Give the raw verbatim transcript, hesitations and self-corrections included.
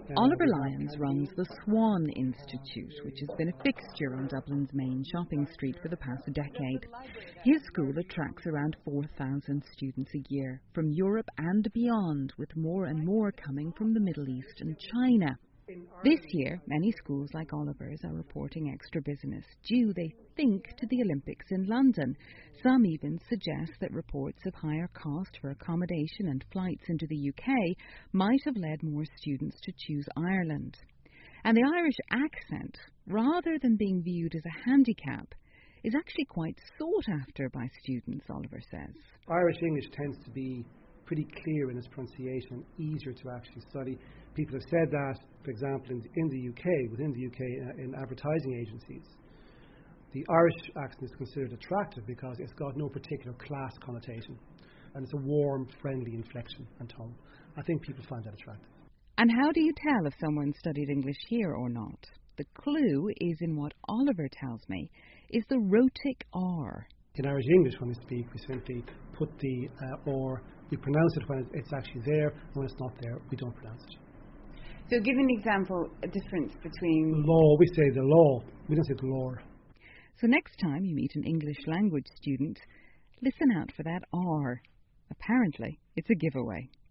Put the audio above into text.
Oliver Lyons runs the Swan Institute, which has been a fixture on Dublin's main shopping street for the past decade. His school attracts around four thousand students a year from Europe and beyond, with more and more coming from the Middle East and China. This year, many schools like Oliver's are reporting extra business, due, they think, to the Olympics in London. Some even suggest that reports of higher cost for accommodation and flights into the U K might have led more students to choose Ireland. And the Irish accent, rather than being viewed as a handicap, is actually quite sought after by students, Oliver says. Irish English tends to be pretty clear in its pronunciation, easier to actually study. People have said that, for example, in, in the U K, within the U K, uh, in advertising agencies, the Irish accent is considered attractive because it's got no particular class connotation, and it's a warm, friendly inflection and tone. I think people find that attractive. And how do you tell if someone studied English here or not? The clue is in what Oliver tells me is the rhotic R. In Irish English, when we speak, we simply put the uh, or, we pronounce it when it's actually there, and when it's not there, we don't pronounce it. So give an example, a difference between... Law, we say the law, we don't say the law. So next time you meet an English language student, listen out for that R. Apparently, it's a giveaway.